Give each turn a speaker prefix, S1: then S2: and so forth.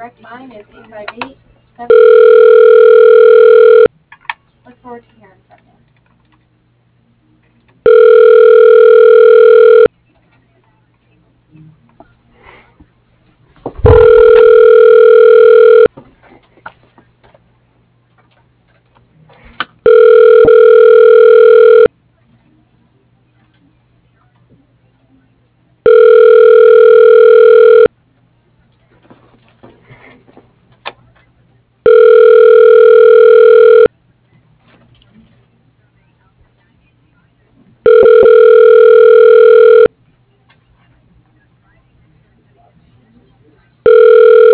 S1: direct line is 858-7. Look forward to hearing from you.